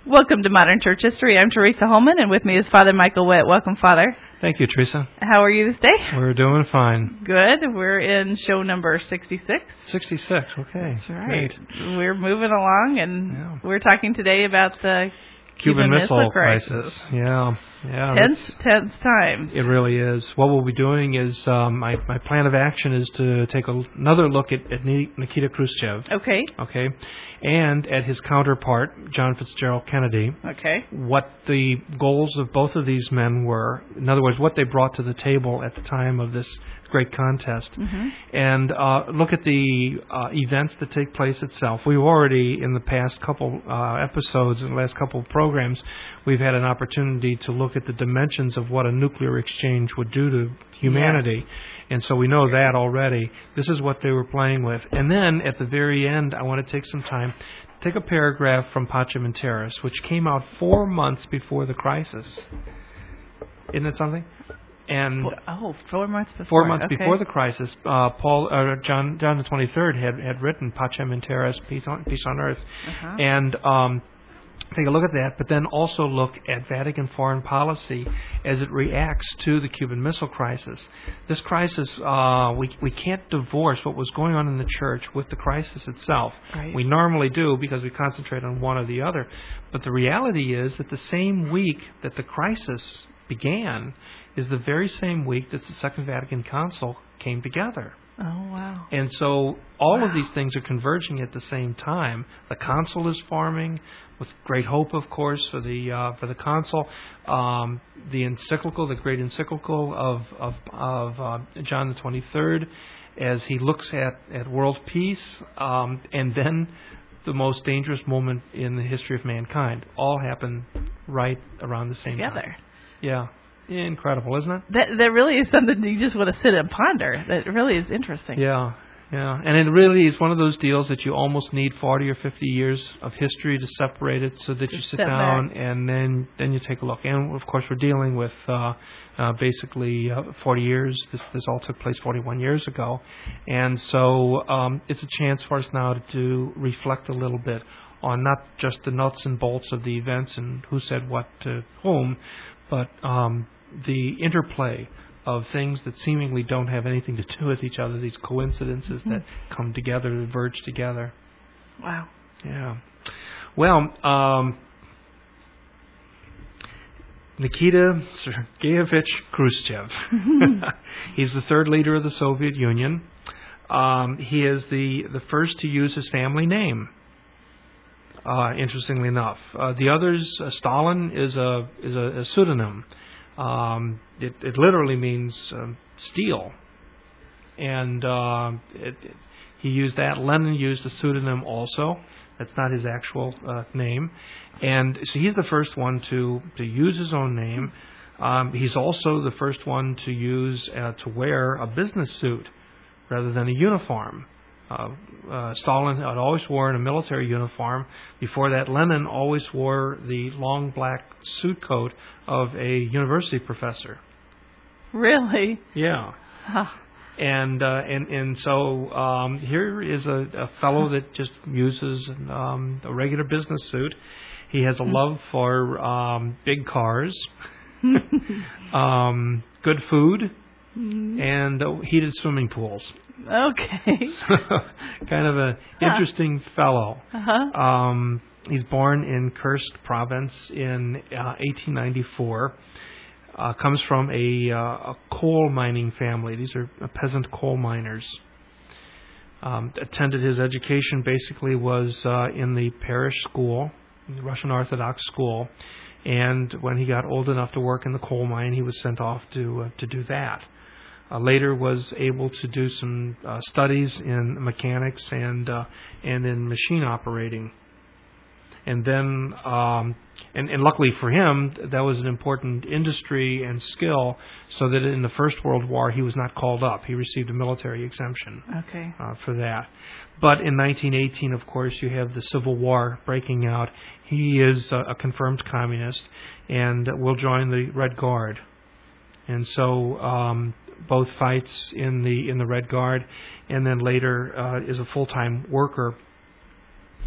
Welcome to Modern Church History. I'm Teresa Holman, and with me is Father Michael Witt. Welcome, Father. Thank you, Teresa. How are you this day? We're doing fine. Good. We're in show number 66. 66, okay. That's right. Great. We're moving along, and we're talking today about the Cuban Missile Crisis. Yeah. Tense times. It really is. What we'll be doing is, my plan of action is to take another look at Nikita Khrushchev. Okay. Okay. And at his counterpart, John Fitzgerald Kennedy. Okay. What the goals of both of these men were. In other words, what they brought to the table at the time of this great contest. Mm-hmm. And look at the events that take place itself. We've already, in the past couple episodes, in the last couple of programs, we've had an opportunity to look at the dimensions of what a nuclear exchange would do to humanity. Yeah. And so we know that already. This is what they were playing with. And then, at the very end, I want to take some time, take a paragraph from Pacem in Terris, which came out 4 months before the crisis. Isn't it something? And 4 months before. 4 months before the crisis, John the 23rd had written Pacem in Terris, Peace on Earth, and take a look at that. But then also look at Vatican foreign policy as it reacts to the Cuban Missile Crisis. This crisis, we can't divorce what was going on in the Church with the crisis itself. Right. We normally do because we concentrate on one or the other. But the reality is that the same week that the crisis began is the very same week that the Second Vatican Council came together. Oh, wow. And so all of these things are converging at the same time. The council is forming, with great hope, of course, for the council. The encyclical, the great encyclical of John the 23rd, as he looks at world peace, and then the most dangerous moment in the history of mankind, all happen right around the same time. Yeah. Incredible, isn't it? That really is something you just want to sit and ponder. That really is interesting. Yeah. And it really is one of those deals that you almost need 40 or 50 years of history to separate it so that you sit down back. And then you take a look. And, of course, we're dealing with basically 40 years. This all took place 41 years ago. And so it's a chance for us now to reflect a little bit on not just the nuts and bolts of the events and who said what to whom, but the interplay of things that seemingly don't have anything to do with each other, these coincidences that come together, that verge together. Wow. Yeah. Well, Nikita Sergeyevich Khrushchev. He's the third leader of the Soviet Union. He is the first to use his family name. Interestingly enough, the others, Stalin is a pseudonym. It literally means steel, and he used that. Lenin used a pseudonym also. That's not his actual name, and so he's the first one to use his own name. He's also the first one to use to wear a business suit rather than a uniform. Stalin had always worn a military uniform. Before that, Lenin always wore the long black suit coat of a university professor. Really? Yeah. Huh. And so here is a fellow that just uses a regular business suit. He has a love for big cars, good food, and heated swimming pools. Okay. Kind of an interesting fellow. Uh-huh. He's born in Kursk province in 1894. Comes from a coal mining family. These are peasant coal miners. Attended his education basically was in the parish school, the Russian Orthodox school. And when he got old enough to work in the coal mine, he was sent off to do that. Later was able to do some studies in mechanics and in machine operating. And then, and luckily for him, that was an important industry and skill, so that in the First World War he was not called up. He received a military exemption for that. But in 1918, of course, you have the Civil War breaking out. He is a confirmed communist and will join the Red Guard. And so both fights in the Red Guard, and then later is a full-time worker.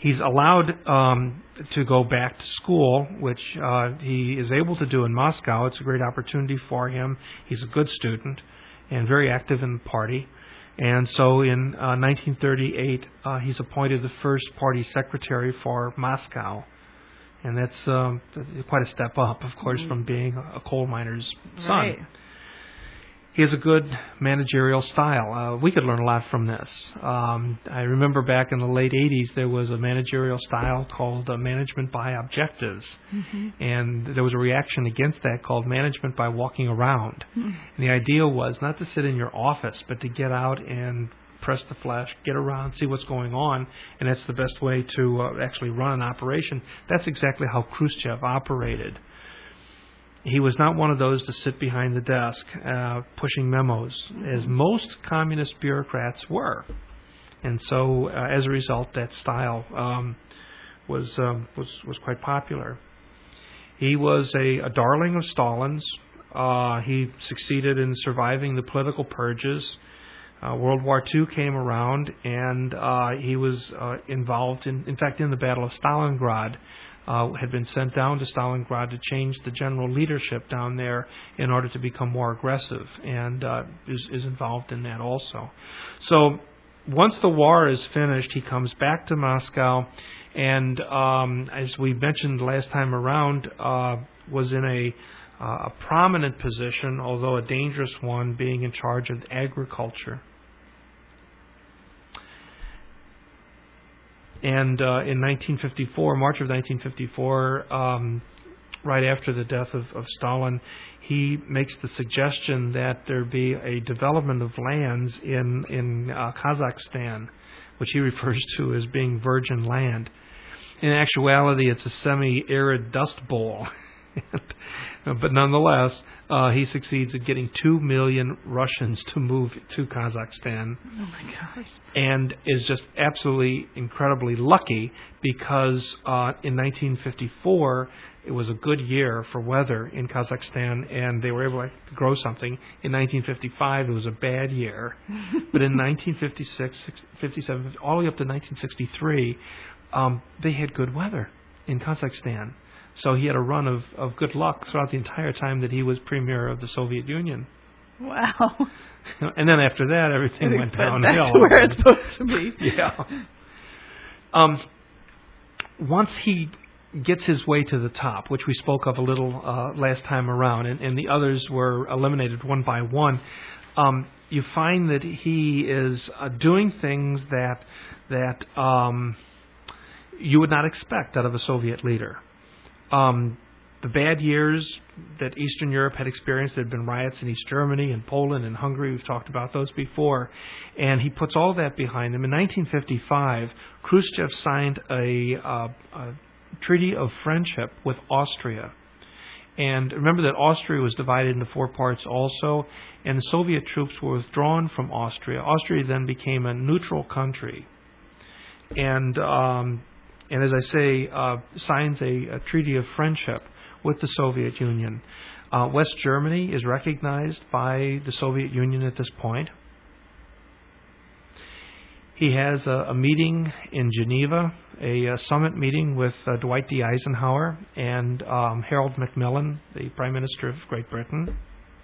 He's allowed to go back to school, which he is able to do in Moscow. It's a great opportunity for him. He's a good student and very active in the party. And so in 1938, he's appointed the first party secretary for Moscow. And that's quite a step up, of course, from being a coal miner's son. Right. He has a good managerial style. We could learn a lot from this. I remember back in the late 80s, there was a managerial style called management by objectives. And there was a reaction against that called management by walking around. And the idea was not to sit in your office, but to get out and press the flesh, get around, see what's going on, and that's the best way to actually run an operation. That's exactly how Khrushchev operated. He was not one of those to sit behind the desk pushing memos, as most communist bureaucrats were. And so, as a result, that style was quite popular. He was a darling of Stalin's. He succeeded in surviving the political purges. World War II came around, and he was involved in fact, in the Battle of Stalingrad. Had been sent down to Stalingrad to change the general leadership down there in order to become more aggressive, and is involved in that also. So once the war is finished, he comes back to Moscow, and as we mentioned last time around, was in a prominent position, although a dangerous one, being in charge of agriculture. And in 1954, March of 1954, right after the death of Stalin, he makes the suggestion that there be a development of lands in Kazakhstan, which he refers to as being virgin land. In actuality, it's a semi-arid dust bowl. But nonetheless, he succeeds in getting 2 million Russians to move to Kazakhstan. Oh my gosh. And is just absolutely incredibly lucky because in 1954, it was a good year for weather in Kazakhstan, and they were able to grow something. In 1955, it was a bad year. But in 1956, 57, all the way up to 1963, they had good weather in Kazakhstan. So he had a run of good luck throughout the entire time that he was premier of the Soviet Union. Wow. And then after that, everything went downhill. Back to where it's supposed to be. Yeah. Once he gets his way to the top, which we spoke of a little last time around, and the others were eliminated one by one, you find that he is doing things that you would not expect out of a Soviet leader. The bad years that Eastern Europe had experienced, there had been riots in East Germany and Poland and Hungary. We've talked about those before. And he puts all that behind him. In 1955, Khrushchev signed a treaty of friendship with Austria. And remember that Austria was divided into 4 parts also, and the Soviet troops were withdrawn from Austria. Austria then became a neutral country. And as I say, signs a treaty of friendship with the Soviet Union. West Germany is recognized by the Soviet Union at this point. He has a meeting in Geneva, a summit meeting with Dwight D. Eisenhower and Harold Macmillan, the Prime Minister of Great Britain.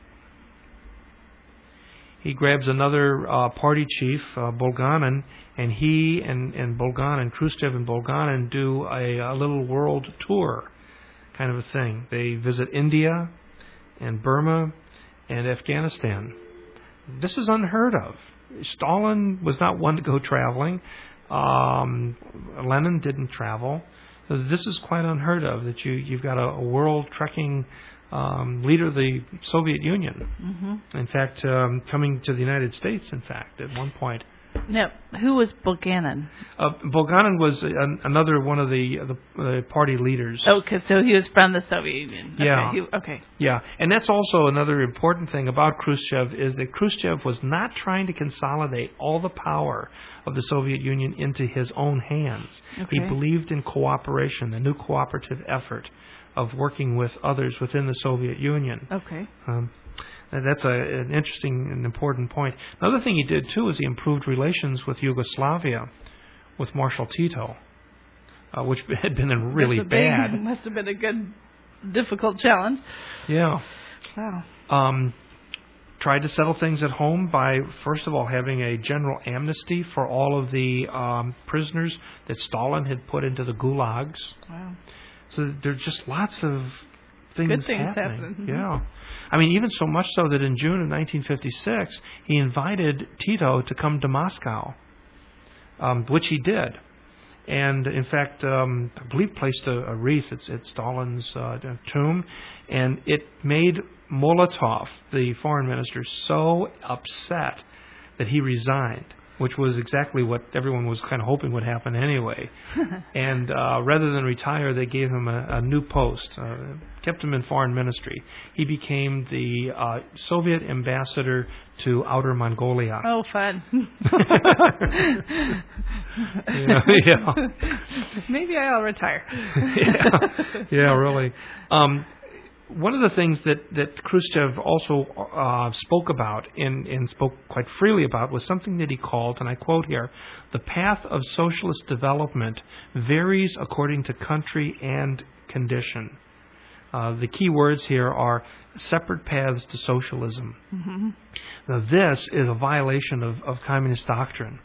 He grabs another party chief, Bulganin, and he and Bulganin, Khrushchev and Bulganin, do a little world tour kind of a thing. They visit India and Burma and Afghanistan. This is unheard of. Stalin was not one to go traveling. Lenin didn't travel. This is quite unheard of, that you've got a world trekking leader of the Soviet Union. Mm-hmm. In fact, coming to the United States, in fact, at one point. Now, who was Bulganin? Bulganin was another one of the party leaders. Okay, so he was from the Soviet Union. Yeah. Okay. Yeah, and that's also another important thing about Khrushchev, is that Khrushchev was not trying to consolidate all the power of the Soviet Union into his own hands. Okay. He believed in cooperation, the new cooperative effort of working with others within the Soviet Union. Okay. That's an interesting and important point. Another thing he did, too, is he improved relations with Yugoslavia, with Marshal Tito. which had been really bad. Must have been a good, difficult challenge. Yeah. Wow. Tried to settle things at home by, first of all, having a general amnesty for all of the prisoners that Stalin had put into the gulags. Wow. So there's just lots of things Good things happening. happening. Yeah. I mean, even so much so that in June of 1956, he invited Tito to come to Moscow, which he did. And, in fact, I believe placed a wreath at Stalin's tomb, and it made Molotov, the foreign minister, so upset that he resigned, which was exactly what everyone was kind of hoping would happen anyway. And rather than retire, they gave him a new post, kept him in foreign ministry. He became the Soviet ambassador to Outer Mongolia. Oh, fun. Yeah. Maybe I'll retire. Yeah, really. One of the things that Khrushchev also spoke about and spoke quite freely about was something that he called, and I quote here, "The path of socialist development varies according to country and condition." The key words here are separate paths to socialism. Mm-hmm. Now, this is a violation of communist doctrine.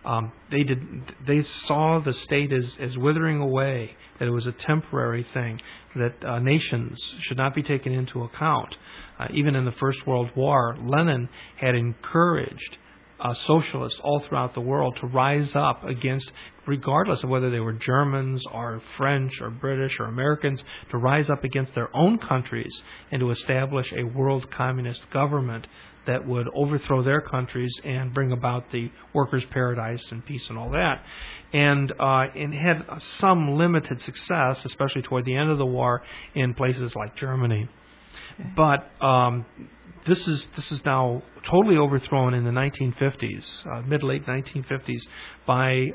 They saw the state as withering away, that it was a temporary thing, that nations should not be taken into account. Even in the First World War, Lenin had encouraged socialists all throughout the world to rise up against, regardless of whether they were Germans or French or British or Americans, to rise up against their own countries and to establish a world communist government that would overthrow their countries and bring about the workers' paradise and peace and all that. And had some limited success, especially toward the end of the war, in places like Germany. Okay. But this is now totally overthrown in the 1950s, mid-late 1950s, by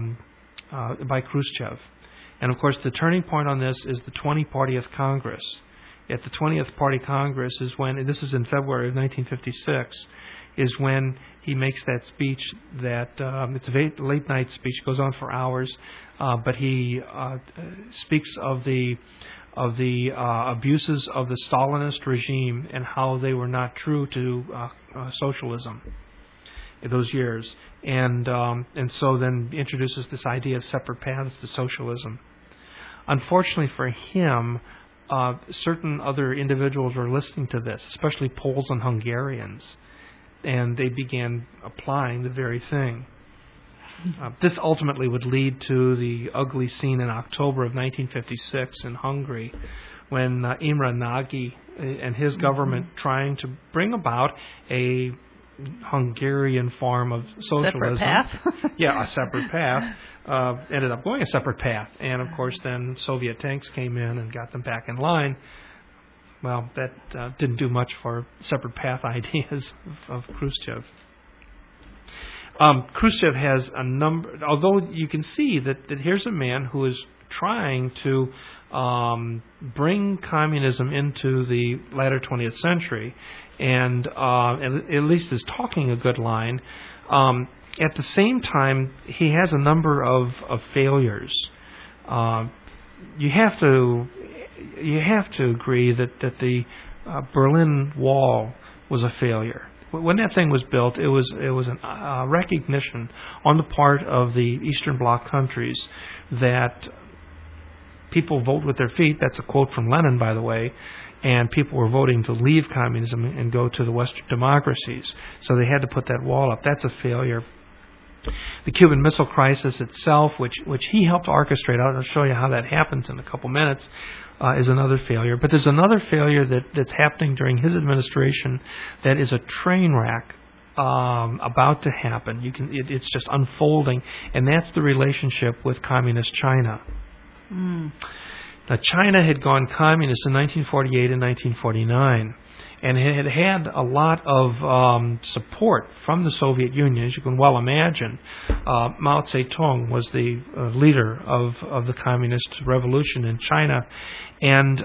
Khrushchev. And of course, the turning point on this is the 20th Congress. At the 20th Party Congress is when, and this is in February of 1956, is when he makes that speech that, it's a late night speech, goes on for hours, but he speaks of the abuses of the Stalinist regime and how they were not true to socialism in those years. And so then introduces this idea of separate paths to socialism. Unfortunately for him, certain other individuals were listening to this, especially Poles and Hungarians, and they began applying the very thing. This ultimately would lead to the ugly scene in October of 1956 in Hungary, when Imre Nagy and his government, trying to bring about a Hungarian form of socialism. Separate path? Yeah, a separate path. Ended up going a separate path. And, of course, then Soviet tanks came in and got them back in line. Well, that didn't do much for separate path ideas of Khrushchev. Khrushchev has a number, although you can see that here's a man who is trying to bring communism into the latter 20th century, and at least is talking a good line. At the same time, he has a number of failures. You have to agree that the Berlin Wall was a failure. When that thing was built, it was a recognition on the part of the Eastern Bloc countries that people vote with their feet. That's a quote from Lenin, by the way. And people were voting to leave communism and go to the Western democracies. So they had to put that wall up. That's a failure. The Cuban Missile Crisis itself, which he helped orchestrate, I'll show you how that happens in a couple minutes, is another failure. But there's another failure that's happening during his administration that is a train wreck about to happen. It's just unfolding, and that's the relationship with communist China. Now, China had gone communist in 1948 and 1949, and it had a lot of support from the Soviet Union, as you can well imagine. Mao Zedong was the leader of the communist revolution in China, and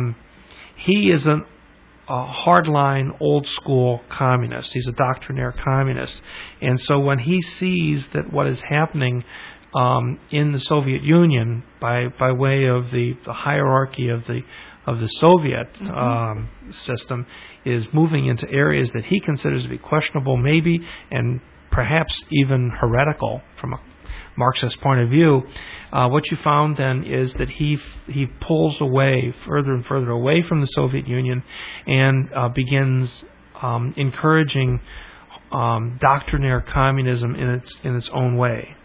he is a hardline, old-school communist. He's a doctrinaire communist. And so when he sees that what is happening in the Soviet Union by way of the hierarchy of the Soviet system is moving into areas that he considers to be questionable, maybe, and perhaps even heretical from a Marxist point of view. What you found then is that he pulls away further and further away from the Soviet Union and begins encouraging doctrinaire communism in its own way.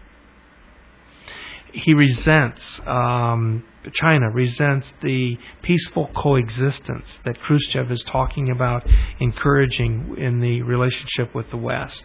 He resents China resents the peaceful coexistence that Khrushchev is talking about encouraging in the relationship with the West.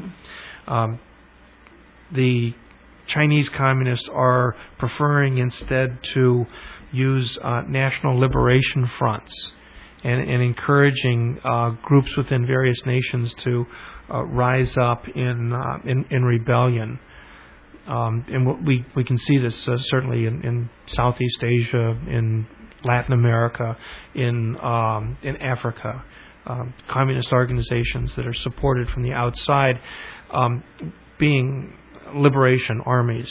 The Chinese communists are preferring instead to use national liberation fronts and encouraging groups within various nations to rise up in rebellion. And we can see this certainly in Southeast Asia, in Latin America, in Africa. Communist organizations that are supported from the outside being liberation armies.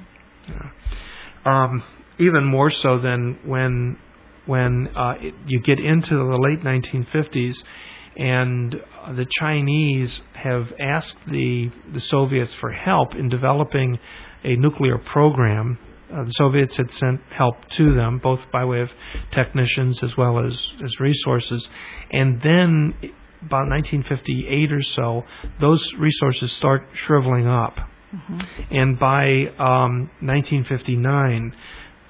Even more so than when you get into the late 1950s and the Chinese have asked the Soviets for help in developing a nuclear program. The Soviets had sent help to them, both by way of technicians as well as resources. And then, about 1958 or so, those resources start shriveling up. And by 1959,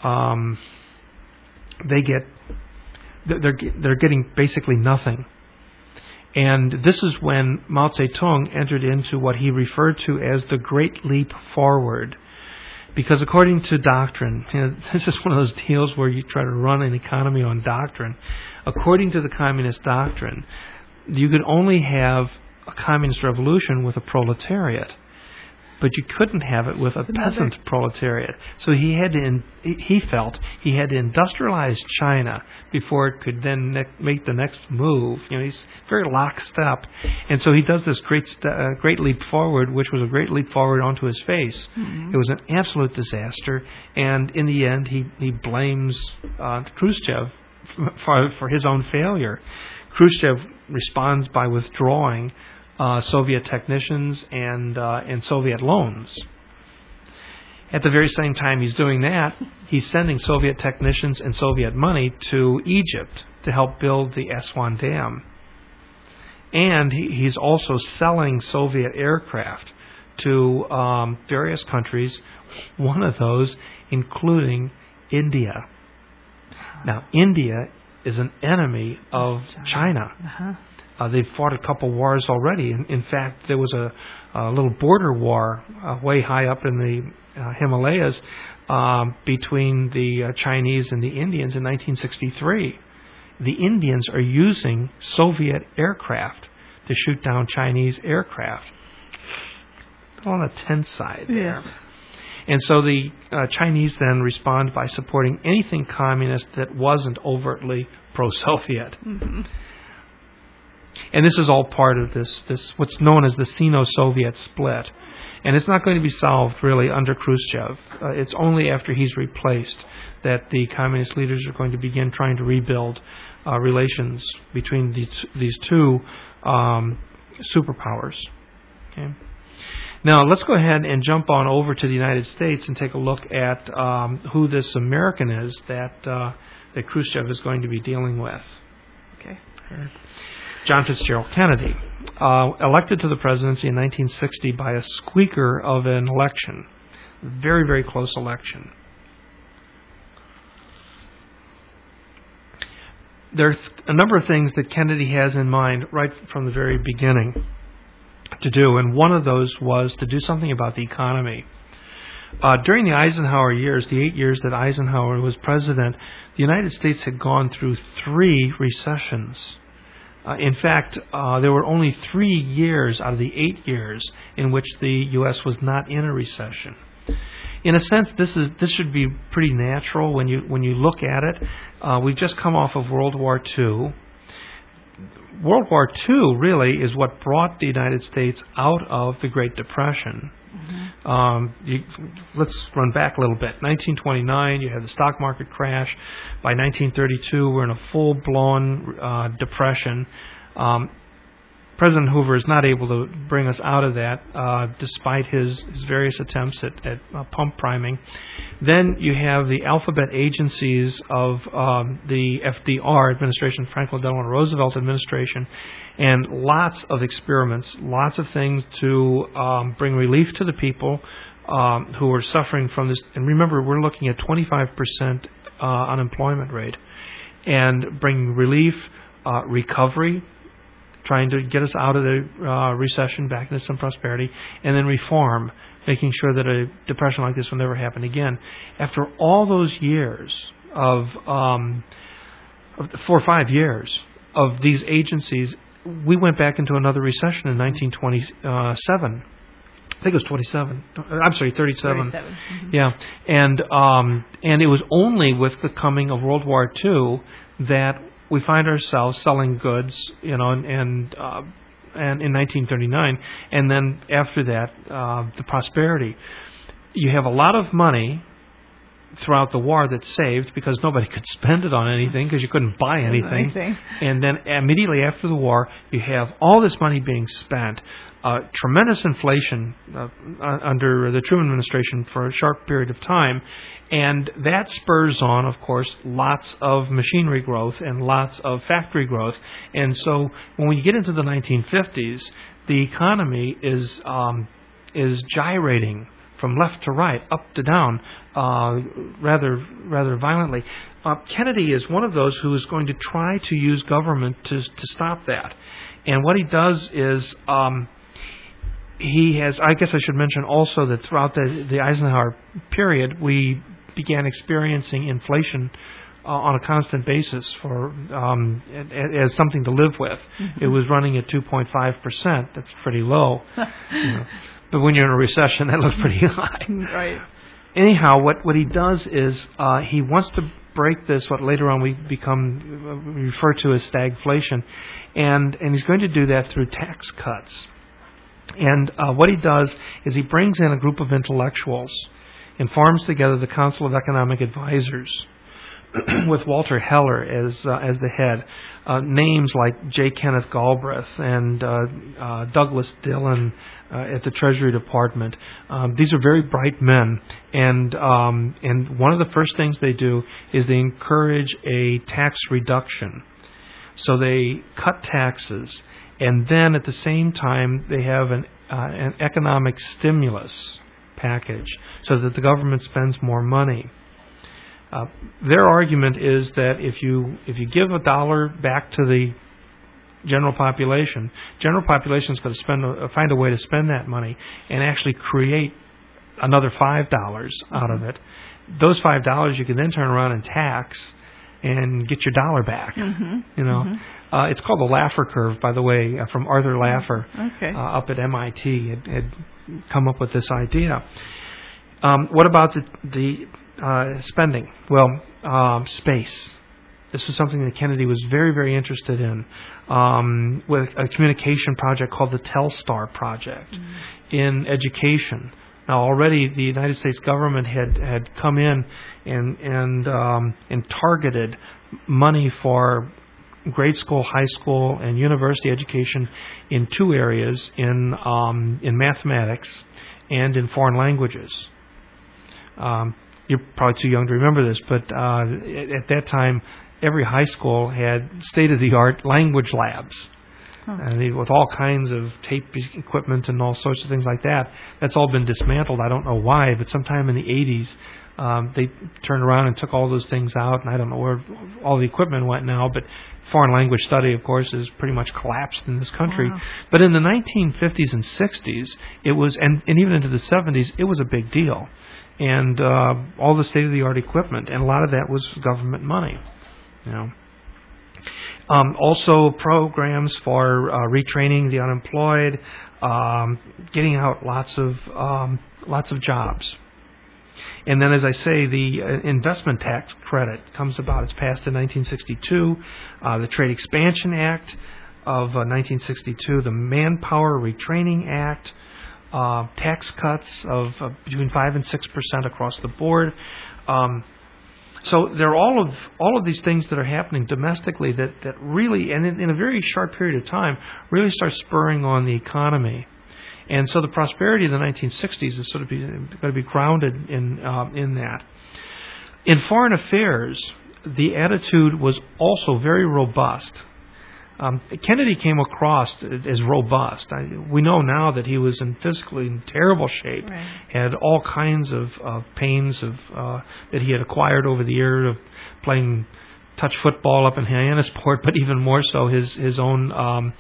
they're getting basically nothing. And this is when Mao Zedong entered into what he referred to as the Great Leap Forward. Because according to doctrine, this is one of those deals where you try to run an economy on doctrine. According to the communist doctrine, you could only have a communist revolution with a proletariat. But you couldn't have it with a peasant proletariat. So he felt he had to industrialize China before it could then make the next move. He's very lockstep. And so he does this great leap forward, which was a great leap forward onto his face. It was an absolute disaster. And in the end, he blames Khrushchev for his own failure. Khrushchev responds by withdrawing Soviet technicians and Soviet loans. At the very same time he's doing that, he's sending Soviet technicians and Soviet money to Egypt to help build the Aswan Dam. And he's also selling Soviet aircraft to various countries, one of those including India. Now, India is an enemy of China. They've fought a couple wars already. In fact, there was a little border war way high up in the Himalayas between the Chinese and the Indians in 1963. The Indians are using Soviet aircraft to shoot down Chinese aircraft. On the tense side there. Yeah. And so the Chinese then respond by supporting anything communist that wasn't overtly pro-Soviet. And this is all part of this what's known as the Sino-Soviet split. And it's not going to be solved, really, under Khrushchev. It's only after he's replaced that the communist leaders are going to begin trying to rebuild relations between these two superpowers. Okay. Now, let's go ahead and jump on over to the United States and take a look at who this American is that Khrushchev is going to be dealing with. Okay. John Fitzgerald Kennedy, elected to the presidency in 1960 by a squeaker of an election. Very, very close election. There are a number of things that Kennedy has in mind right from the very beginning to do, and one of those was to do something about the economy. During the Eisenhower years, the 8 years that Eisenhower was president, the United States had gone through 3 recessions. In fact, there were only 3 years out of the 8 years in which the U.S. was not in a recession. In a sense, this should be pretty natural when you look at it. We've just come off of World War II. World War II really is what brought the United States out of the Great Depression. Let's run back a little bit. 1929, you had the stock market crash. By 1932, we're in a full-blown depression. President Hoover is not able to bring us out of that, despite his various attempts at pump priming. Then you have the alphabet agencies of the FDR administration, Franklin Delano Roosevelt administration, and lots of experiments, lots of things to bring relief to the people who are suffering from this. And remember, we're looking at 25% unemployment rate, and bring relief, recovery, trying to get us out of the recession, back into some prosperity, and then reform, making sure that a depression like this will never happen again. After all those years of 4 or 5 years of these agencies, we went back into another recession in 1927. I think it was 27. I'm sorry, 37. Mm-hmm. Yeah, and it was only with the coming of World War II that we find ourselves selling goods, and in 1939, and then after that, the prosperity. You have a lot of money throughout the war that's saved because nobody could spend it on anything because you couldn't buy anything. And then immediately after the war, you have all this money being spent. Tremendous inflation under the Truman administration for a short period of time, and that spurs on, of course, lots of machinery growth and lots of factory growth. And so when we get into the 1950s, the economy is gyrating from left to right, up to down, rather violently. Kennedy is one of those who is going to try to use government to stop that. And what he does is he has, I guess I should mention also that throughout the Eisenhower period, we began experiencing inflation on a constant basis as something to live with. Mm-hmm. It was running at 2.5%. That's pretty low. But when you're in a recession, that looks pretty high. Right. Anyhow, what he does is he wants to break this, what later on we refer to as stagflation, and he's going to do that through tax cuts. And what he does is he brings in a group of intellectuals and forms together the Council of Economic Advisors with Walter Heller as the head. Names like J. Kenneth Galbraith and Douglas Dillon at the Treasury Department. These are very bright men, and one of the first things they do is they encourage a tax reduction. So they cut taxes, and then at the same time they have an economic stimulus package so that the government spends more money. Their argument is that if you give $1 back to the general population is going to find a way to spend that money and actually create another $5 out of it. Those $5 you can then turn around and tax and get your dollar back. Mm-hmm. It's called the Laffer curve, by the way, from Arthur Laffer, up at MIT. Had come up with this idea. What about the spending? Well, space. This was something that Kennedy was very, very interested in, with a communication project called the Telstar Project. In education. Now, already the United States government had come in and targeted money for grade school, high school, and university education in 2 areas: in mathematics and in foreign languages. You're probably too young to remember this, but at that time, every high school had state-of-the-art language labs. With all kinds of tape equipment and all sorts of things like that. That's all been dismantled. I don't know why, but sometime in the 80s, they turned around and took all those things out, and I don't know where all the equipment went now, but foreign language study, of course, is pretty much collapsed in this country. Wow. But in the 1950s and 60s, it was, and even into the 70s, it was a big deal. And all the state-of-the-art equipment, and a lot of that was government money, Also, programs for retraining the unemployed, getting out lots of jobs. And then, as I say, the investment tax credit comes about. It's passed in 1962. The Trade Expansion Act of 1962, the Manpower Retraining Act, tax cuts of between 5 and 6% across the board. So there are all of these things that are happening domestically that really, and in a very short period of time, really start spurring on the economy. And so the prosperity of the 1960s is sort of going to be grounded in that. In foreign affairs, the attitude was also very robust. Kennedy came across as robust. We know now that he was physically in terrible shape, right. Had all kinds of pains that he had acquired over the year of playing touch football up in Hyannisport, but even more so his own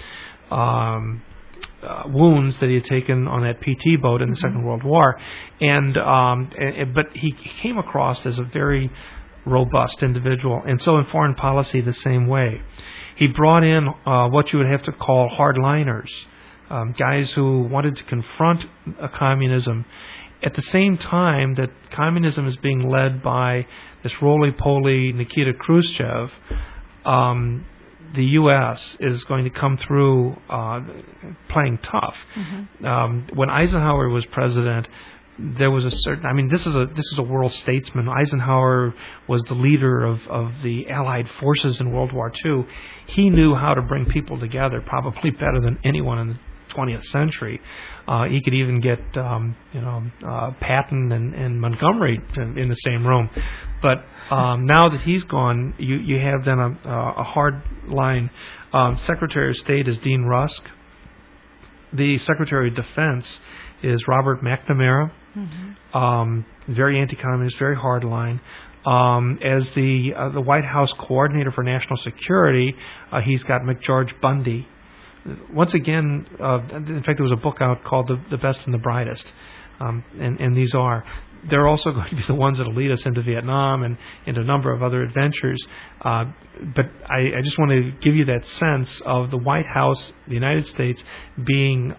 wounds that he had taken on that PT boat in the Second World War, but he came across as a very robust individual, and so in foreign policy the same way. He brought in what you would have to call hardliners, guys who wanted to confront communism. At the same time that communism is being led by this roly-poly Nikita Khrushchev, the U.S. is going to come through playing tough. When Eisenhower was president, there was a certain. I mean, this is a world statesman. Eisenhower was the leader of the Allied forces in World War II. He knew how to bring people together, probably better than anyone in the 20th century. He could even get Patton and Montgomery in the same room. But now that he's gone, you have then a hard line. Secretary of State is Dean Rusk. The Secretary of Defense is Robert McNamara. Very anti-communist, very hard line. As the White House coordinator for national security, he's got McGeorge Bundy. Once again, in fact, there was a book out called The Best and the Brightest, and these are. They're also going to be the ones that will lead us into Vietnam and into a number of other adventures. But I just want to give you that sense of the White House, the United States, being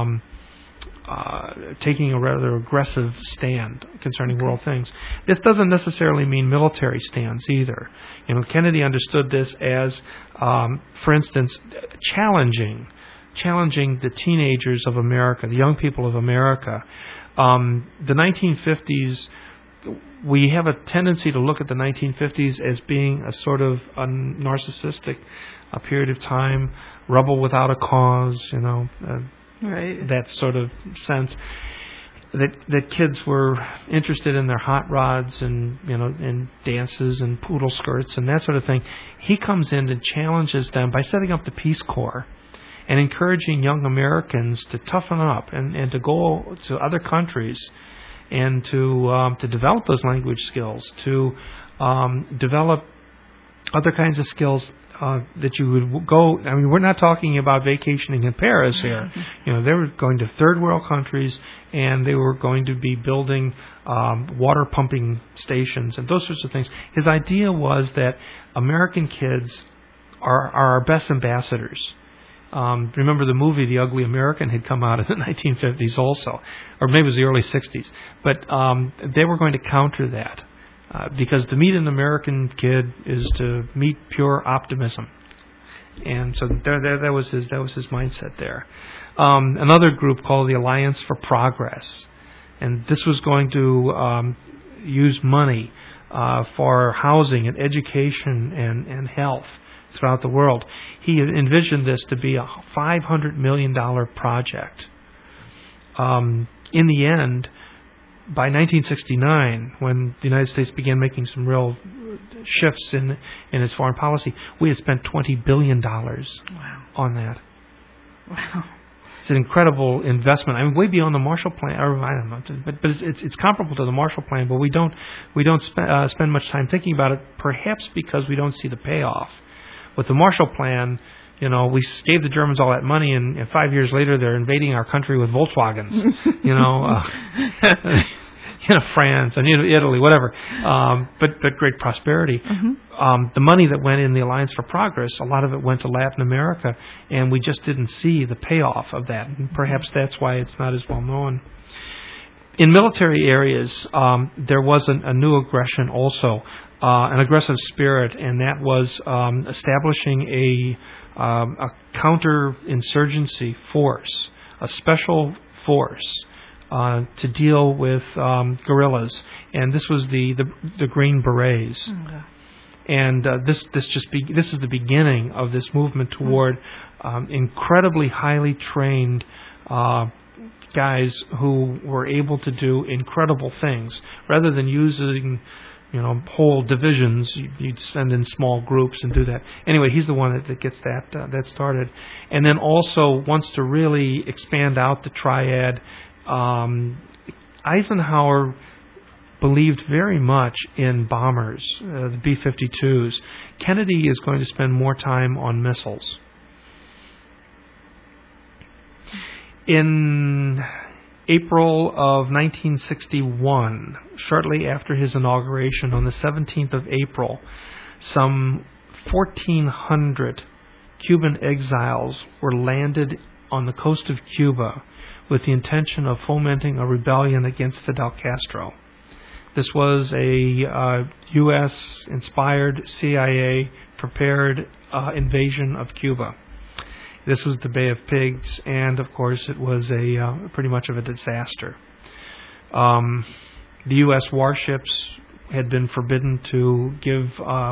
taking a rather aggressive stand concerning world things. This doesn't necessarily mean military stands either. Kennedy understood this as, for instance, challenging the teenagers of America, the young people of America. The 1950s, we have a tendency to look at the 1950s as being a sort of a narcissistic period of time, rebel without a cause, right. That sort of sense. That kids were interested in their hot rods and and dances and poodle skirts and that sort of thing. He comes in and challenges them by setting up the Peace Corps and encouraging young Americans to toughen up and to go to other countries and to develop those language skills, to develop other kinds of skills that you would go. I mean, we're not talking about vacationing in Paris here. They were going to third world countries, and they were going to be building water pumping stations and those sorts of things. His idea was that American kids are our best ambassadors. Remember the movie The Ugly American had come out in the 1950s also, or maybe it was the early 60s. But they were going to counter that. Because to meet an American kid is to meet pure optimism, and so that was his mindset there. Another group called the Alliance for Progress, and this was going to use money for housing and education and health throughout the world. He envisioned this to be a $500 million project. In the end, by 1969, when the United States began making some real shifts in its foreign policy, we had spent $20 billion on that. Wow. It's an incredible investment. I mean, way beyond the Marshall Plan. Or I don't know, but it's comparable to the Marshall Plan. But we don't spend much time thinking about it. Perhaps because we don't see the payoff. With the Marshall Plan, we gave the Germans all that money, and 5 years later they're invading our country with Volkswagens. France and Italy, whatever. But great prosperity. The money that went in the Alliance for Progress, a lot of it went to Latin America, and we just didn't see the payoff of that. And perhaps that's why it's not as well known. In military areas, there was a new aggression also, an aggressive spirit, and that was establishing a counterinsurgency force, a special force to deal with guerrillas, and this was the Green Berets. Okay. And this is the beginning of this movement toward incredibly highly trained guys who were able to do incredible things. Rather than using whole divisions, you'd send in small groups and do that. Anyway, he's the one that gets that started, and then also wants to really expand out the triad. Eisenhower believed very much in bombers, the B-52s. Kennedy is going to spend more time on missiles. In April of 1961, shortly after his inauguration on the 17th of April, some 1,400 Cuban exiles were landed on the coast of Cuba with the intention of fomenting a rebellion against Fidel Castro. This was a U.S.-inspired, CIA-prepared invasion of Cuba. This was the Bay of Pigs, and of course it was pretty much of a disaster. The U.S. warships had been forbidden to give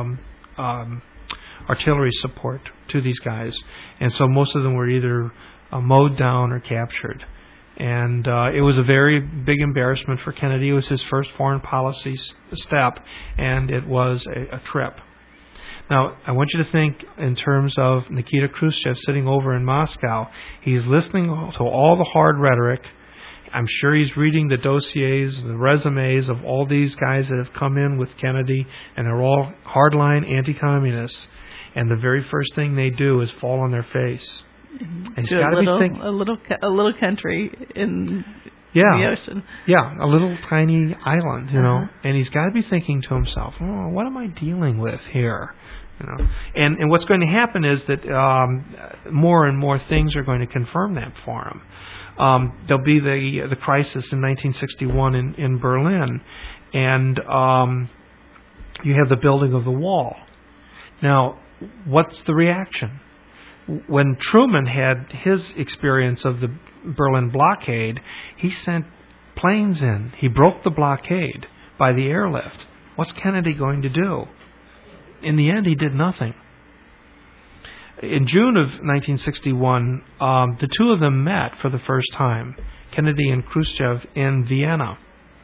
artillery support to these guys, and so most of them were either mowed down or captured. And it was a very big embarrassment for Kennedy. It was his first foreign policy step, and it was a trip. Now, I want you to think in terms of Nikita Khrushchev sitting over in Moscow. He's listening to all the hard rhetoric. I'm sure he's reading the dossiers, the resumes of all these guys that have come in with Kennedy, and they're all hardline anti-communists. And the very first thing they do is fall on their face. And he's got to be thinking, a little country in the ocean. Yeah, a little tiny island, and he's got to be thinking to himself, "Oh, what am I dealing with here?" And what's going to happen is that more and more things are going to confirm that for him. There'll be the crisis in 1961 in Berlin, and you have the building of the wall. Now, what's the reaction? When Truman had his experience of the Berlin blockade, he sent planes in. He broke the blockade by the airlift. What's Kennedy going to do? In the end, he did nothing. In June of 1961, the two of them met for the first time, Kennedy and Khrushchev, in Vienna.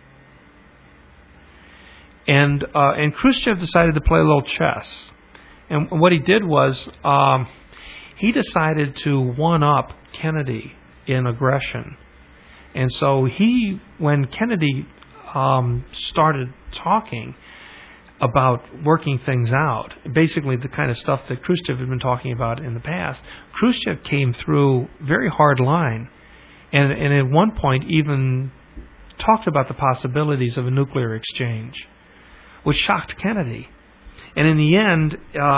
And Khrushchev decided to play a little chess. And what he did was he decided to one-up Kennedy in aggression. And so when Kennedy started talking about working things out, basically the kind of stuff that Khrushchev had been talking about in the past, Khrushchev came through very hard line, and at one point even talked about the possibilities of a nuclear exchange, which shocked Kennedy. And in the end,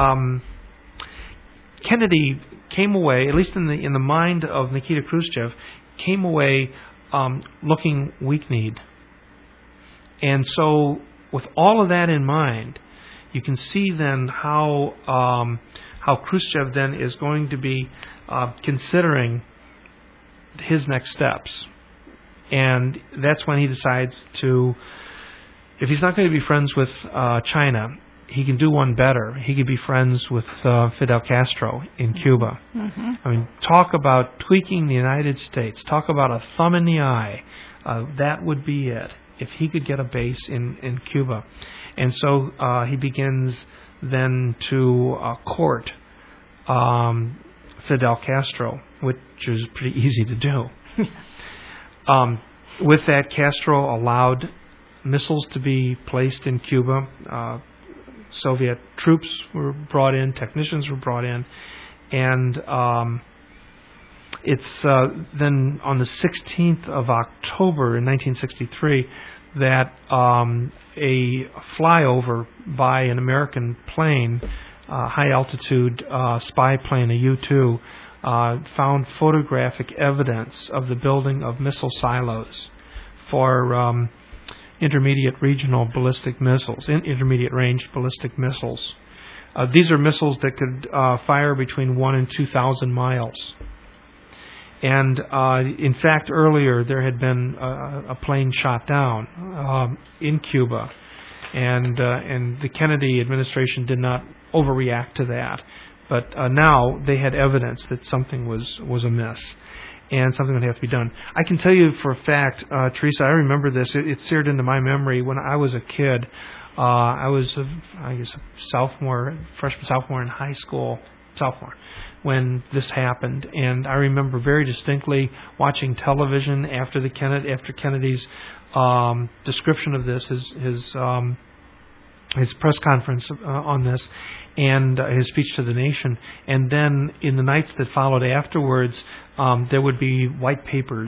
Kennedy came away, at least in the mind of Nikita Khrushchev, came away looking weak-kneed. And so, with all of that in mind, you can see then how Khrushchev then is going to be considering his next steps. And that's when he decides to, if he's not going to be friends with China, he can do one better. He could be friends with Fidel Castro in Cuba. Mm-hmm. I mean, talk about tweaking the United States. Talk about a thumb in the eye. That would be it, if he could get a base in Cuba. And so he begins then to court Fidel Castro, which is pretty easy to do. With that, Castro allowed missiles to be placed in Cuba. Soviet troops were brought in, technicians were brought in, and it's then on the 16th of October in 1963 that a flyover by an American plane, high-altitude spy plane, a U-2, found photographic evidence of the building of missile silos for intermediate regional ballistic missiles, intermediate range ballistic missiles. These are missiles that could fire between 1,000 and 2,000 miles. And in fact, earlier there had been a plane shot down in Cuba, and the Kennedy administration did not overreact to that. But now they had evidence that something was amiss, and something would have to be done. I can tell you for a fact, Teresa, I remember this. It seared into my memory when I was a kid. I was, I guess, freshman, sophomore in high school, when this happened, and I remember very distinctly watching television after Kennedy's description of this, his press conference on this, and his speech to the nation. And then in the nights that followed afterwards, there would be white papers.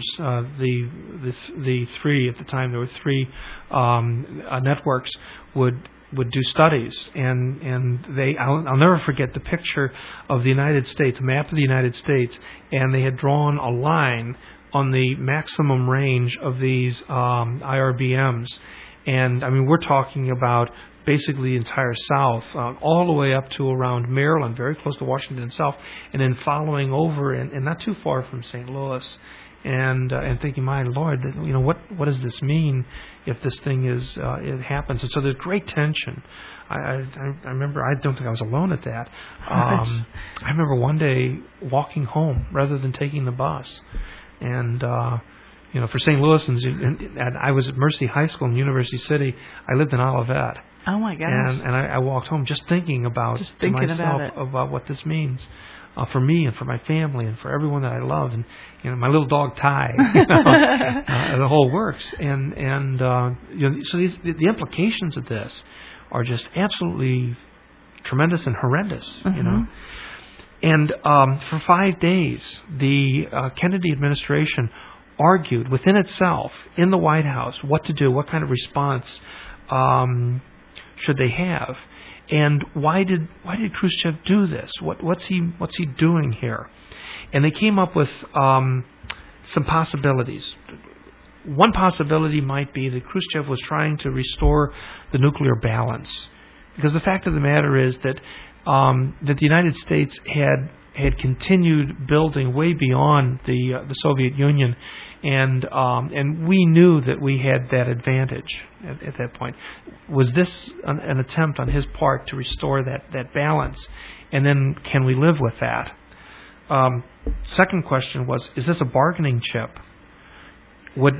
The three at the time, there were three networks would do studies, and I'll never forget the picture of the United States, a map of the United States, and they had drawn a line on the maximum range of these IRBMs. And I mean, we're talking about basically the entire South, all the way up to around Maryland, very close to Washington itself, and then following over and not too far from St. Louis, and thinking, my Lord, what does this mean if this thing it happens? And so there's great tension. I remember, I don't think I was alone at that. I remember one day walking home rather than taking the bus, and for St. Louis, and I was at Mercy High School in University City. I lived in Olivet. Oh my gosh! And I walked home just thinking about what this means for me and for my family and for everyone that I love, and my little dog Ty, the whole works. And so the implications of this are just absolutely tremendous and horrendous. And for 5 days, the Kennedy administration argued within itself in the White House what to do, what kind of response should they have, and why did Khrushchev do this? What's he doing here? And they came up with some possibilities. One possibility might be that Khrushchev was trying to restore the nuclear balance, because the fact of the matter is that the United States had continued building way beyond the Soviet Union, and we knew that we had that advantage at that point. Was this an attempt on his part to restore that balance? And then can we live with that? Second question was, is this a bargaining chip? Would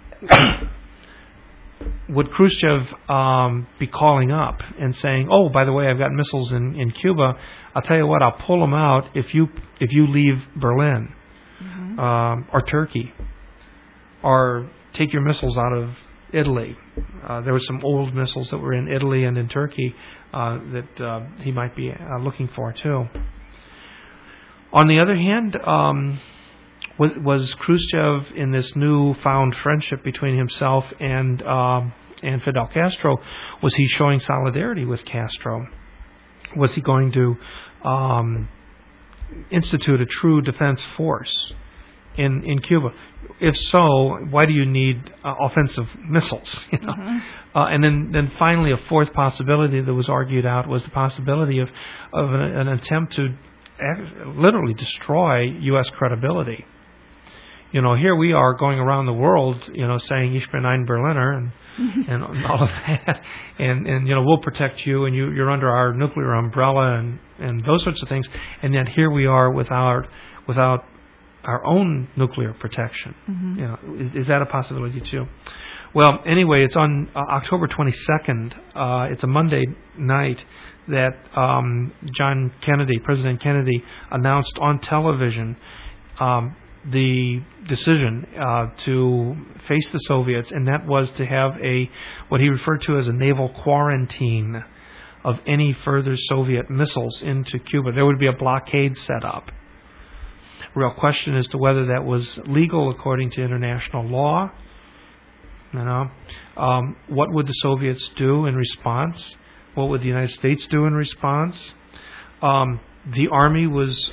Khrushchev be calling up and saying, "Oh, by the way, I've got missiles in Cuba. I'll tell you what, I'll pull them out if you leave Berlin, or Turkey, or take your missiles out of Italy." There were some old missiles that were in Italy and in Turkey that he might be looking for too. On the other hand, was Khrushchev, in this newfound friendship between himself and Fidel Castro, was he showing solidarity with Castro? Was he going to institute a true defense force in Cuba? If so, why do you need offensive missiles? And then finally, a fourth possibility that was argued out was the possibility of an attempt to literally destroy U.S. credibility. Here we are going around the world, saying "Ich bin ein Berliner" and all of that, and we'll protect you, and you're under our nuclear umbrella and those sorts of things, and yet here we are without our own nuclear protection. Is that a possibility too? Well, anyway, it's on October 22nd. It's a Monday night that President Kennedy, announced on television the decision to face the Soviets, and that was to have what he referred to as a naval quarantine of any further Soviet missiles into Cuba. There would be a blockade set up. Real question as to whether that was legal according to international law. What would the Soviets do in response? What would the United States do in response? The Army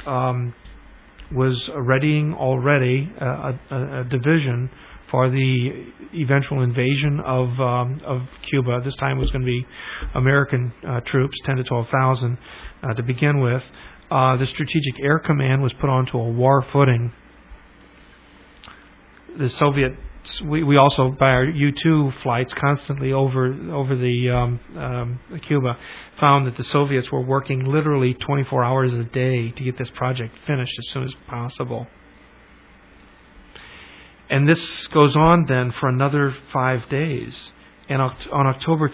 was readying already a division for the eventual invasion of Cuba. This time it was going to be American troops, 10 to 12,000 to begin with. The Strategic Air Command was put onto a war footing, the Soviets, we also, by our U-2 flights constantly over the Cuba, found that the Soviets were working literally 24 hours a day to get this project finished as soon as possible. And this goes on then for another 5 days. And on October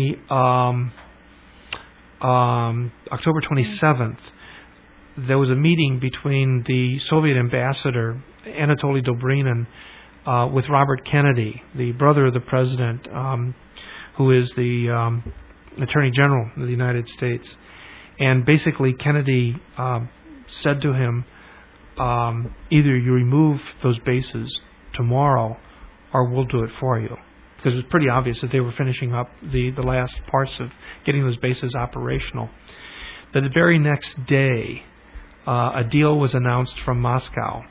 27th, there was a meeting between the Soviet ambassador, Anatoly Dobrynin, with Robert Kennedy, the brother of the president, who is the Attorney General of the United States. And basically Kennedy said to him, either you remove those bases tomorrow or we'll do it for you. Because it was pretty obvious that they were finishing up the last parts of getting those bases operational. But the very next day, a deal was announced from Moscow.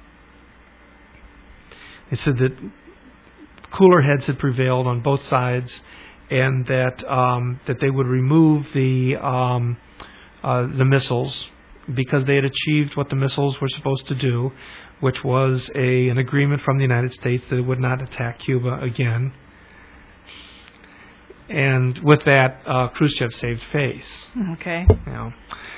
They said that cooler heads had prevailed on both sides, and that they would remove the missiles because they had achieved what the missiles were supposed to do, which was an agreement from the United States that it would not attack Cuba again. And with that, Khrushchev saved face. Okay. You know.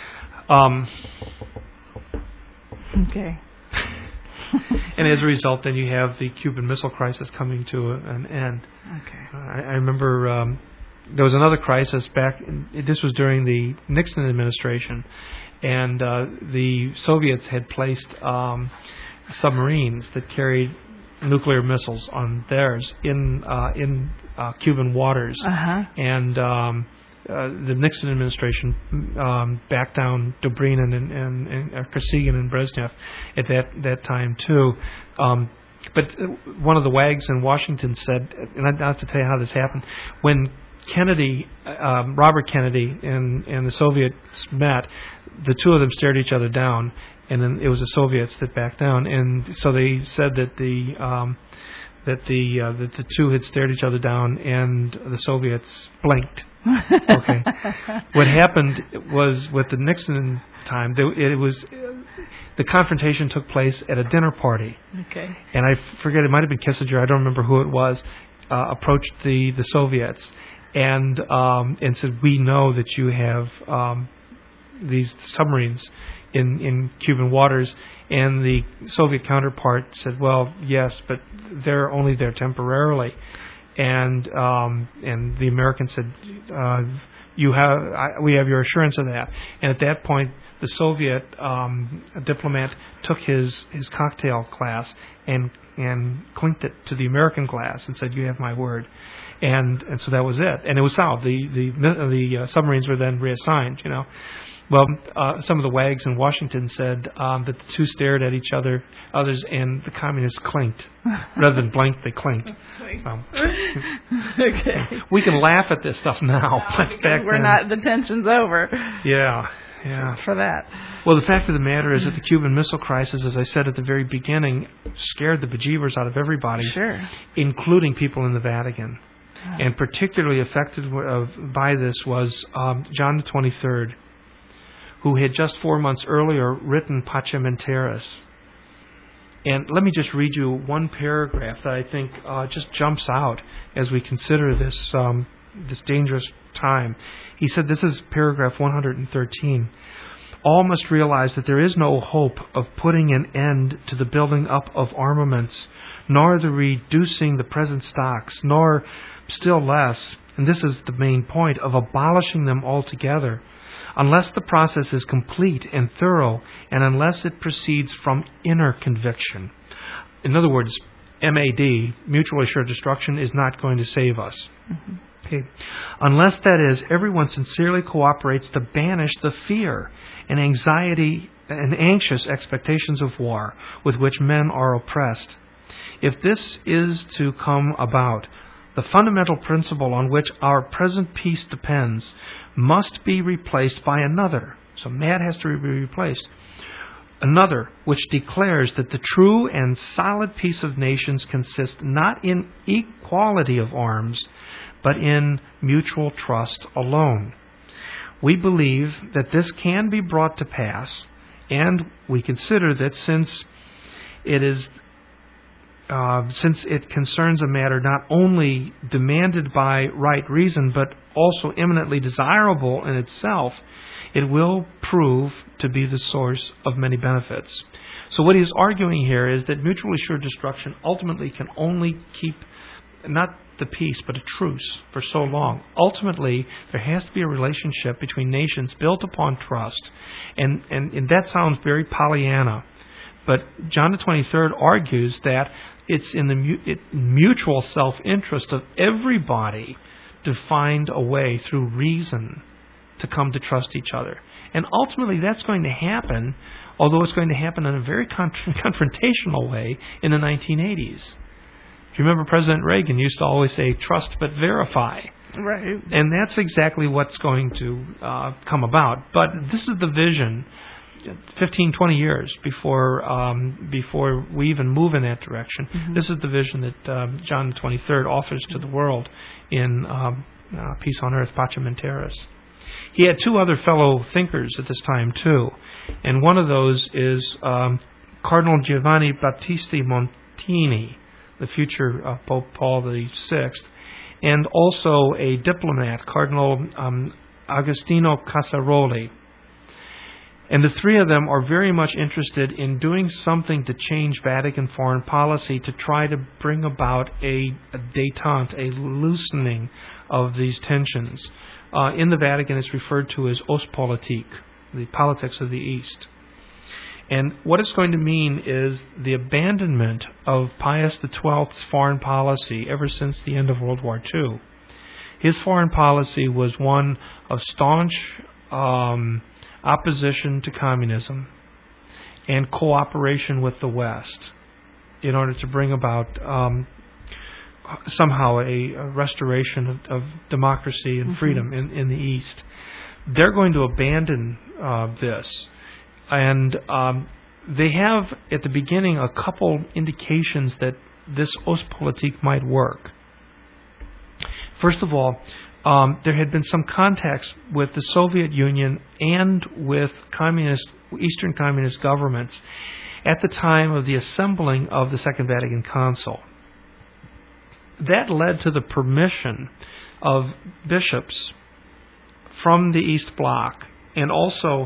Okay. And as a result, then you have the Cuban Missile Crisis coming to an end. Okay. I remember there was another crisis back. This was during the Nixon administration, and the Soviets had placed submarines that carried nuclear missiles on theirs in Cuban waters, and the Nixon administration backed down Dobrynin and Kosygin and Brezhnev at that time too. But one of the wags in Washington said, and I have to tell you how this happened, when Kennedy, Robert Kennedy, and the Soviets met, the two of them stared each other down, and then it was the Soviets that backed down, and so they said that the two had stared each other down, and the Soviets blinked. Okay. What happened was with the Nixon time, the confrontation took place at a dinner party. Okay. And I forget, it might have been Kissinger, I don't remember who it was, approached the Soviets and said, we know that you have these submarines in Cuban waters. And the Soviet counterpart said, well, yes, but they're only there temporarily. And the American said, we have your assurance of that. And at that point, the Soviet diplomat took his cocktail glass and clinked it to the American glass and said, you have my word. And so that was it. And it was solved. The submarines were then reassigned, you know. Well, some of the wags in Washington said that the two stared at each others, and the communists clinked. Rather than blinked, they clinked. Okay. We can laugh at this stuff now. Because the tension's over. Yeah. For that. Well, the fact of the matter is that the Cuban Missile Crisis, as I said at the very beginning, scared the bejeebers out of everybody, sure, including people in the Vatican. And particularly affected by this was John the 23rd, who had just 4 months earlier written Pacem in Terris. And let me just read you one paragraph that I think just jumps out as we consider this dangerous time. He said, this is paragraph 113. All must realize that there is no hope of putting an end to the building up of armaments, nor the reducing the present stocks, nor still less, and this is the main point, of abolishing them altogether, unless the process is complete and thorough, and unless it proceeds from inner conviction. In other words, MAD, mutually assured destruction, is not going to save us. Mm-hmm. Okay. Unless, that is, everyone sincerely cooperates to banish the fear and anxiety and anxious expectations of war with which men are oppressed. If this is to come about, the fundamental principle on which our present peace depends must be replaced by another. So MAD has to be replaced. Another, which declares that the true and solid peace of nations consists not in equality of arms, but in mutual trust alone. We believe that this can be brought to pass, and we consider that since it is since it concerns a matter not only demanded by right reason, but also eminently desirable in itself, it will prove to be the source of many benefits. So what he's arguing here is that mutually assured destruction ultimately can only keep not the peace, but a truce for so long. Ultimately, there has to be a relationship between nations built upon trust. And that sounds very Pollyanna. But John the 23rd argues that it's in the mutual self-interest of everybody to find a way through reason to come to trust each other. And ultimately that's going to happen, although it's going to happen in a very confrontational way in the 1980s. If you remember, President Reagan used to always say, trust but verify. Right. And that's exactly what's going to come about. But this is the vision 15, 20 years before we even move in that direction. Mm-hmm. This is the vision that John the 23rd offers to the world in Peace on Earth, Pacem in Terris. He had two other fellow thinkers at this time, too. And one of those is Cardinal Giovanni Battista Montini, the future Pope Paul VI, and also a diplomat, Cardinal Agostino Casaroli. And the three of them are very much interested in doing something to change Vatican foreign policy to try to bring about a détente, a loosening of these tensions. In the Vatican, it's referred to as Ostpolitik, the politics of the East. And what it's going to mean is the abandonment of Pius XII's foreign policy ever since the end of World War II. His foreign policy was one of staunch opposition to communism and cooperation with the West in order to bring about somehow a restoration of democracy and freedom in the East. They're going to abandon this. And they have, at the beginning, a couple indications that this Ostpolitik might work. First of all, there had been some contacts with the Soviet Union and with Eastern communist governments at the time of the assembling of the Second Vatican Council. That led to the permission of bishops from the East Bloc and also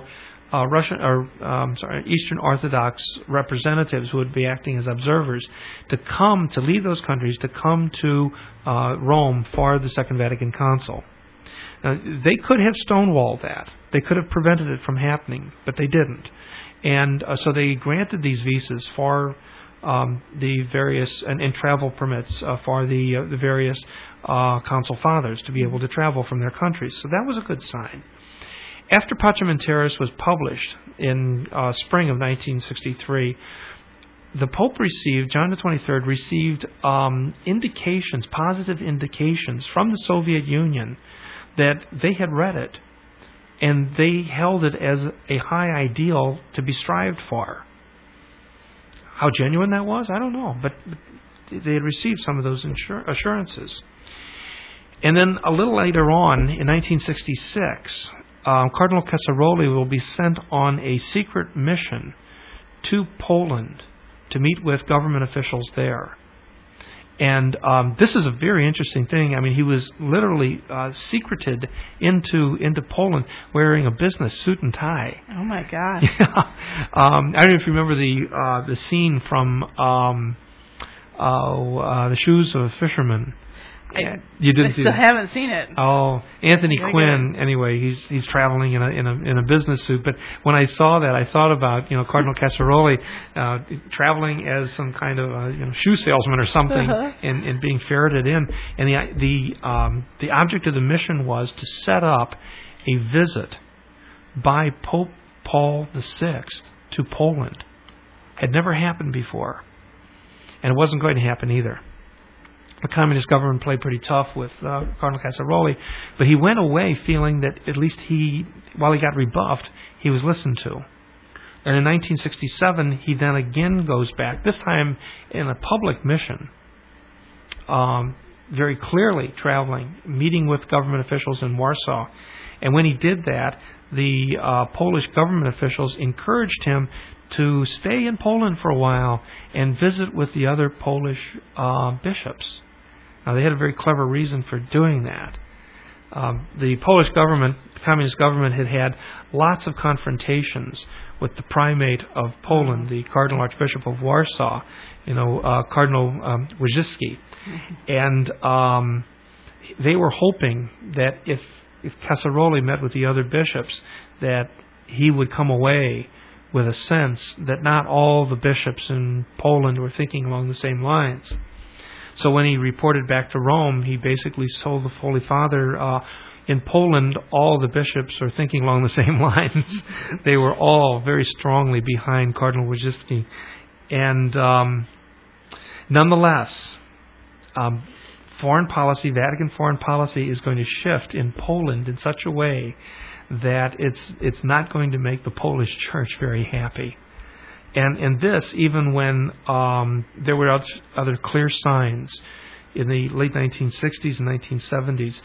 Eastern Orthodox representatives who would be acting as observers to lead those countries to come to Rome for the Second Vatican Council. Now, they could have stonewalled that. They could have prevented it from happening, but they didn't. And so they granted these visas for the various and travel permits for the various council fathers to be able to travel from their countries. So that was a good sign. After Pacem in Terris was published in spring of 1963, the Pope John the 23rd received indications, positive indications from the Soviet Union that they had read it and they held it as a high ideal to be strived for. How genuine that was, I don't know, but they had received some of those assurances. And then a little later on, in 1966, Cardinal Casaroli will be sent on a secret mission to Poland to meet with government officials there. And this is a very interesting thing. I mean, he was literally secreted into Poland wearing a business suit and tie. Oh my God! Yeah. I don't know if you remember the scene from The Shoes of a Fisherman. You didn't see still that? Haven't seen it. Oh, Anthony Quinn. Anyway, he's traveling in a business suit. But when I saw that, I thought about Cardinal Casaroli traveling as some kind of shoe salesman or something, and being ferreted in. And the object of the mission was to set up a visit by Pope Paul VI to Poland. Had never happened before, and it wasn't going to happen either. The communist government played pretty tough with Cardinal Casaroli, but he went away feeling that at least while he got rebuffed, he was listened to. And in 1967, he then again goes back, this time in a public mission, very clearly traveling, meeting with government officials in Warsaw. And when he did that, the Polish government officials encouraged him to stay in Poland for a while and visit with the other Polish bishops. Now, they had a very clever reason for doing that. The Polish government, the communist government, had lots of confrontations with the primate of Poland, the Cardinal Archbishop of Warsaw, Cardinal Wojcicki. And they were hoping that if Casaroli met with the other bishops, that he would come away with a sense that not all the bishops in Poland were thinking along the same lines. So when he reported back to Rome, he basically told the Holy Father, in Poland, all the bishops are thinking along the same lines. They were all very strongly behind Cardinal Wojcicki. And nonetheless, Vatican foreign policy is going to shift in Poland in such a way that it's not going to make the Polish Church very happy. And this, even when there were other clear signs in the late 1960s and 1970s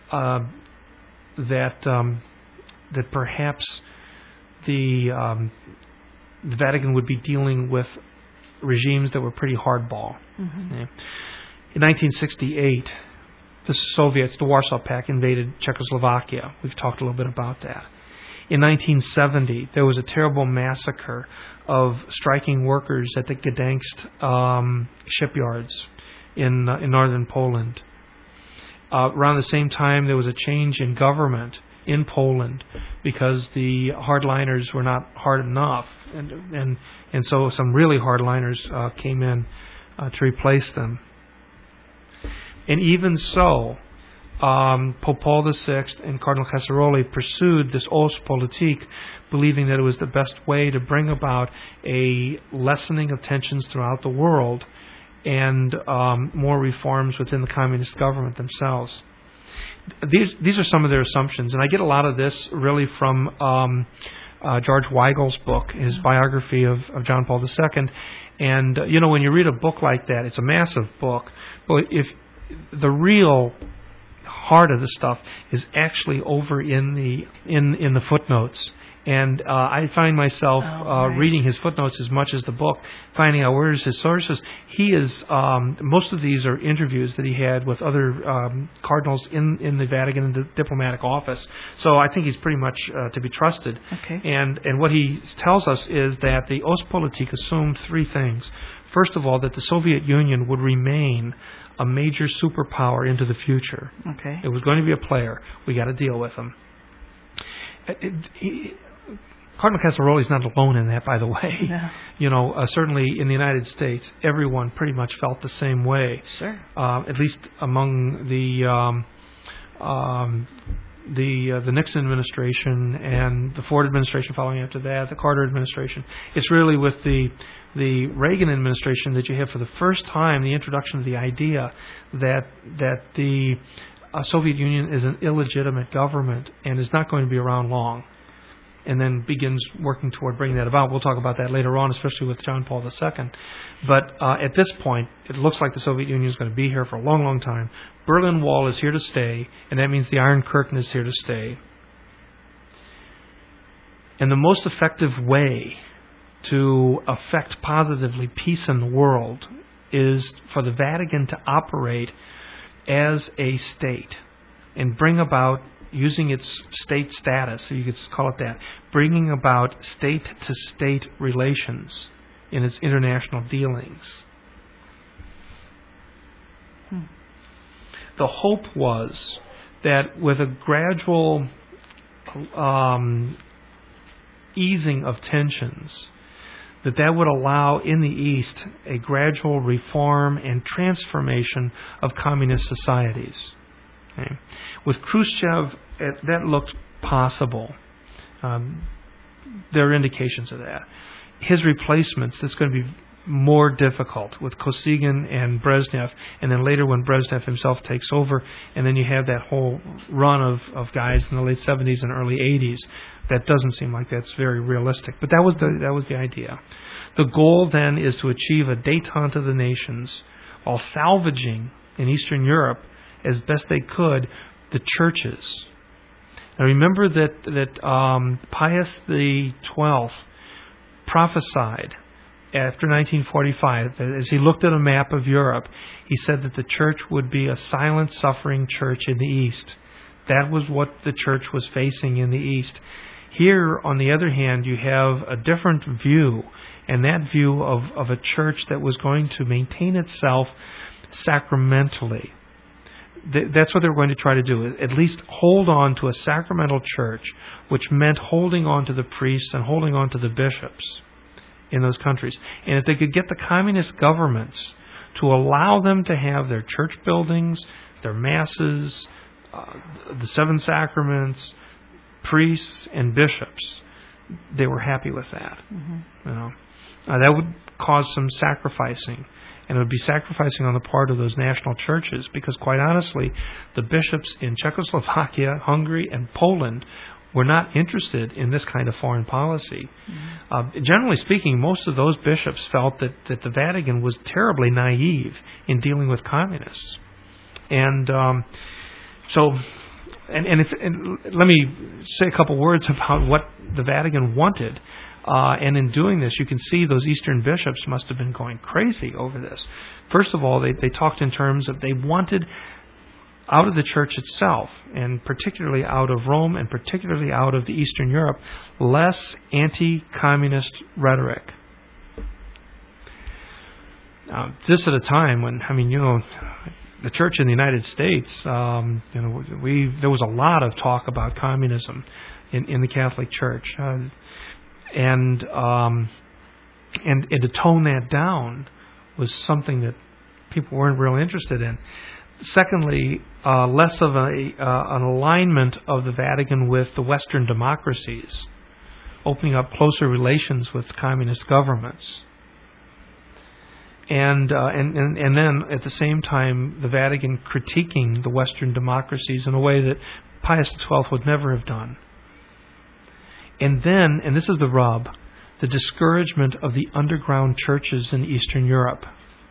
that perhaps the Vatican would be dealing with regimes that were pretty hardball. Mm-hmm. In 1968, the Soviets, the Warsaw Pact, invaded Czechoslovakia. We've talked a little bit about that. In 1970, there was a terrible massacre of striking workers at the Gdańsk shipyards in northern Poland. Around the same time, there was a change in government in Poland because the hardliners were not hard enough, and so some really hardliners came in to replace them. And even so, Pope Paul VI and Cardinal Casaroli pursued this Ostpolitik, believing that it was the best way to bring about a lessening of tensions throughout the world and more reforms within the communist government themselves. These are some of their assumptions, and I get a lot of this really from George Weigel's book, his biography of John Paul II. And when you read a book like that, it's a massive book, but if the real heart of the stuff is actually over in the footnotes. And I find myself reading his footnotes as much as the book, finding out where is his sources. He is most of these are interviews that he had with other cardinals in the Vatican, in the diplomatic office. So I think he's pretty much to be trusted. Okay. And what he tells us is that the Ostpolitik assumed three things. First of all, that the Soviet Union would remain a major superpower into the future. Okay. It was going to be a player. We got to deal with them. Cardinal Casaroli is not alone in that, by the way. No. Certainly in the United States, everyone pretty much felt the same way. Sure. At least among the Nixon administration and the Ford administration following after that, the Carter administration. It's really with the Reagan administration that you have for the first time the introduction of the idea that the Soviet Union is an illegitimate government and is not going to be around long, and then begins working toward bringing that about. We'll talk about that later on, especially with John Paul II. But at this point, it looks like the Soviet Union is going to be here for a long, long time. Berlin Wall is here to stay, and that means the Iron Curtain is here to stay. And the most effective way to affect positively peace in the world is for the Vatican to operate as a state and bring about, using its state status, so you could call it that, bringing about state-to-state relations in its international dealings. The hope was that with a gradual easing of tensions, that would allow in the East a gradual reform and transformation of communist societies. Okay. With Khrushchev, that looked possible. There are indications of that. His replacements, it's going to be more difficult with Kosygin and Brezhnev, and then later when Brezhnev himself takes over, and then you have that whole run of guys in the late 70s and early 80s. That doesn't seem like that's very realistic, but that was the idea. The goal then is to achieve a détente of the nations while salvaging in Eastern Europe as best they could the churches. Now remember that Pius XII prophesied after 1945, as he looked at a map of Europe, he said that the church would be a silent, suffering church in the East. That was what the church was facing in the East. Here, on the other hand, you have a different view, and that view of a church that was going to maintain itself sacramentally. That's what they were going to try to do, at least hold on to a sacramental church, which meant holding on to the priests and holding on to the bishops in those countries. And if they could get the communist governments to allow them to have their church buildings, their masses, the seven sacraments, priests and bishops, they were happy with that. Mm-hmm. That would cause some sacrificing, and it would be sacrificing on the part of those national churches, because quite honestly, the bishops in Czechoslovakia, Hungary, and Poland were not interested in this kind of foreign policy. Mm-hmm. Generally speaking, most of those bishops felt that the Vatican was terribly naive in dealing with communists. And let me say a couple words about what the Vatican wanted. And in doing this, you can see those Eastern bishops must have been going crazy over this. First of all, they talked in terms of they wanted out of the church itself, and particularly out of Rome, and particularly out of the Eastern Europe, less anti-communist rhetoric. This at a time when, the church in the United States, there was a lot of talk about communism in the Catholic Church, and to tone that down was something that people weren't real interested in. Secondly, less of an alignment of the Vatican with the Western democracies, opening up closer relations with communist governments. And then at the same time, the Vatican critiquing the Western democracies in a way that Pius XII would never have done. And then, and this is the rub, the discouragement of the underground churches in Eastern Europe.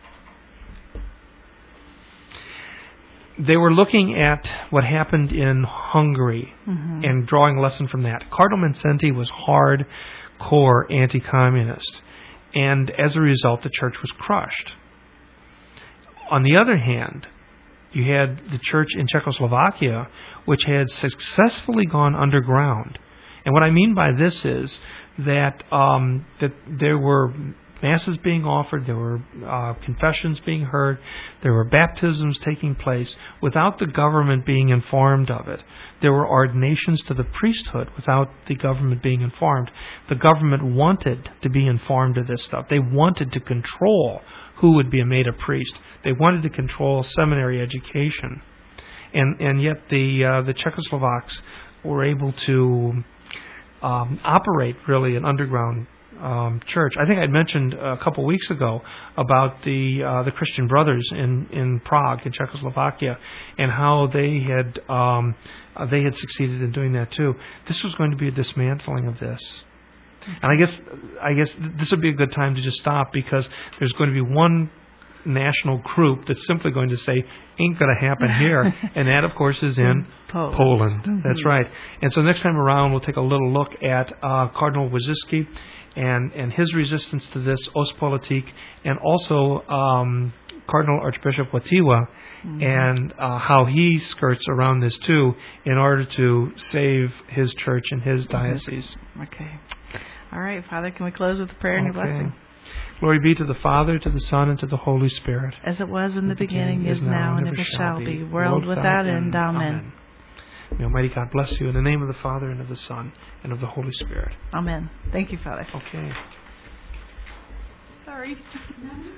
They were looking at what happened in Hungary, mm-hmm. and drawing a lesson from that. Cardinal Mindszenty was hardcore anti-communist, and as a result, the church was crushed. On the other hand, you had the church in Czechoslovakia, which had successfully gone underground. And what I mean by this is that there were masses being offered, there were confessions being heard, there were baptisms taking place without the government being informed of it. There were ordinations to the priesthood without the government being informed. The government wanted to be informed of this stuff. They wanted to control who would be made a priest. They wanted to control seminary education. And yet the Czechoslovaks were able to operate really an underground church. I think I'd mentioned a couple weeks ago about the Christian Brothers in Prague, in Czechoslovakia, and how they had succeeded in doing that too. This was going to be a dismantling of this. And I guess this would be a good time to just stop, because there's going to be one national group that's simply going to say, ain't going to happen here. And that, of course, is in Poland. Mm-hmm. That's right. And so next time around, we'll take a little look at Cardinal Wojcicki and his resistance to this, Ostpolitik, and also Cardinal Archbishop Wojtyła, mm-hmm. and how he skirts around this too in order to save his church and his diocese. Okay. All right, Father, can we close with a prayer and a blessing? Glory be to the Father, to the Son, and to the Holy Spirit. As it was in the beginning, is now, and ever shall be, world without end. Amen. May Almighty God bless you in the name of the Father, and of the Son, and of the Holy Spirit. Amen. Thank you, Father. Okay. Sorry.